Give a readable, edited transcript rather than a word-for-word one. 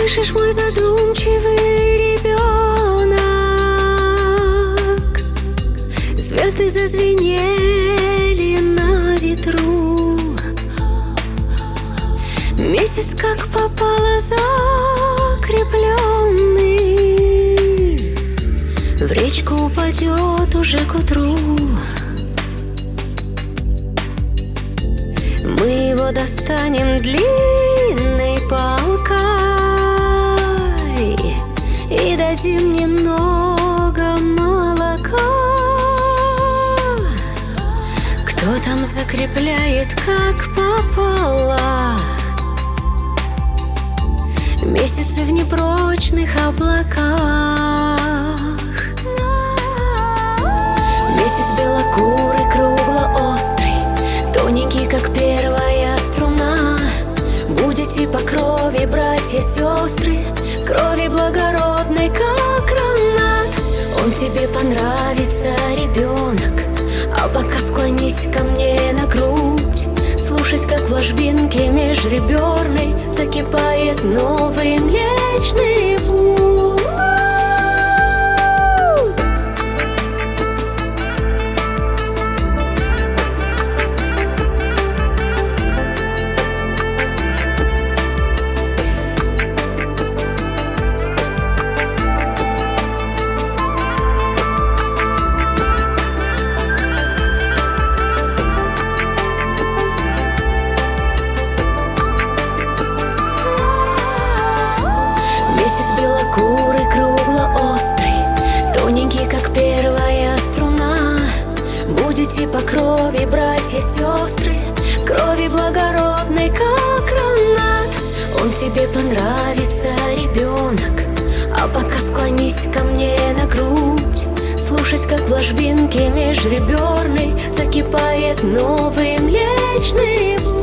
Слышишь, мой задумчивый ребенок? Звезды зазвенели на ветру. Месяц как попало закрепленный в речку упадет уже к утру. Мы его достанем длинной палкой и дадим немного молока. Кто там закрепляет, как попало, месяцы в непрочных облаках. Месяц белокурый, круглоострый, тоненький, как первая струна. Будете по крови, братья, сестры, крови благородной, как гранат. Он тебе понравится, ребенок, а пока склонись ко мне на грудь. Слушать, как в ложбинке межреберной закипает новый млечный путь. Белокурый, круглоострый, тоненький, как первая струна. Будете по крови, братья, сестры, крови благородной, как гранат. Он тебе понравится, ребенок, а пока склонись ко мне на грудь. Слушать, как в ложбинке межреберной закипает новый млечный путь.